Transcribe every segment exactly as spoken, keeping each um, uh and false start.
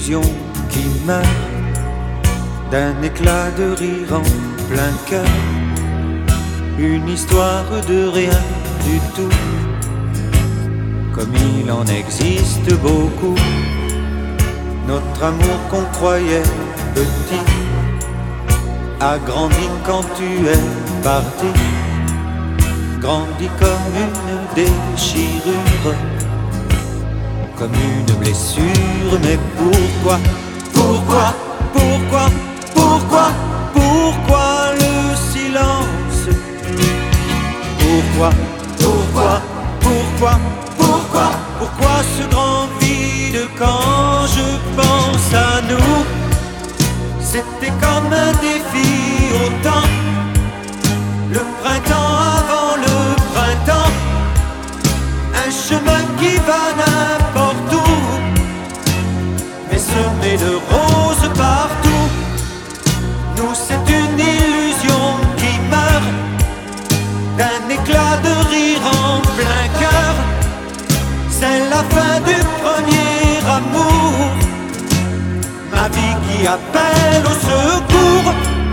illusion qui meurt d'un éclat de rire en plein cœur. Une histoire de rien du tout, comme il en existe beaucoup. Notre amour qu'on croyait petit a grandi quand tu es parti, grandi comme une déchirure, comme une blessure. Mais pourquoi, pourquoi, pourquoi, pourquoi, pourquoi le silence? Pourquoi, pourquoi, pourquoi, pourquoi, pourquoi ce grand vide quand je pense à nous? C'était comme un défi autant, le printemps avant le printemps, un chemin qui va n'importe où, mais semé de roses partout. Nous c'est une illusion qui meurt d'un éclat de rire en plein cœur. C'est la fin du premier amour, ma vie qui appelle au secours.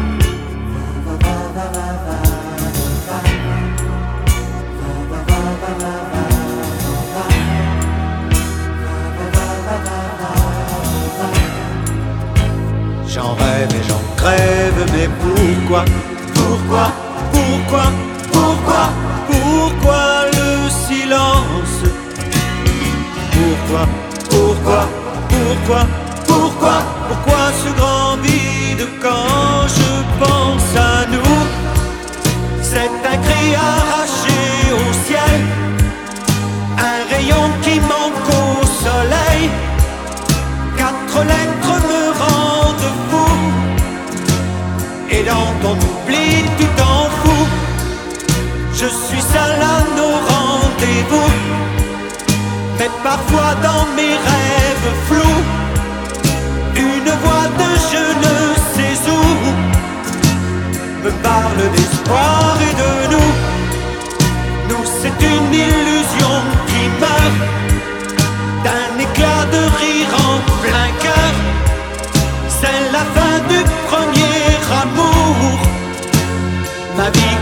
J'en rêve et j'en crève, mais pourquoi, pourquoi, pourquoi, pourquoi, pourquoi le silence? Pourquoi, pourquoi, pourquoi, pourquoi, pourquoi ce grand vide quand je pense à nous? C'est un cri arraché au ciel, un rayon qui manque au soleil. Quatre lettres me rendent fou, et dans ton oubli tu t'en fous. Je suis seul à nos rendez-vous, mais parfois dans mes rêves flous, une voix de je ne sais où me parle d'espoir et de nous. Nous c'est une illusion qui meurt d'un éclat de rire en plein cœur. C'est la fin du premier amour, ma vie